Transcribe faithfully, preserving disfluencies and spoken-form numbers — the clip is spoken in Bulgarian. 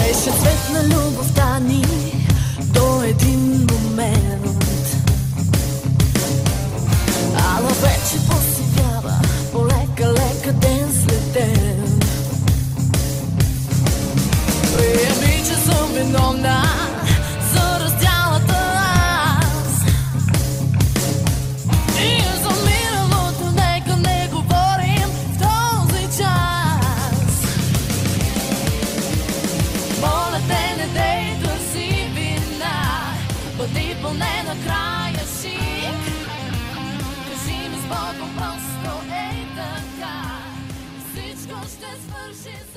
Беше цвет на любовта ни до един момент, ала вече посивява полека-лека ден след ден. Приеми, че съм виновна за раздялата аз и за миналото нека не говорим в този час. Моля те, не дей да си вина, бъди поне накрая шик. Кажи ми с Богом просто ей така, всичко ще свърши.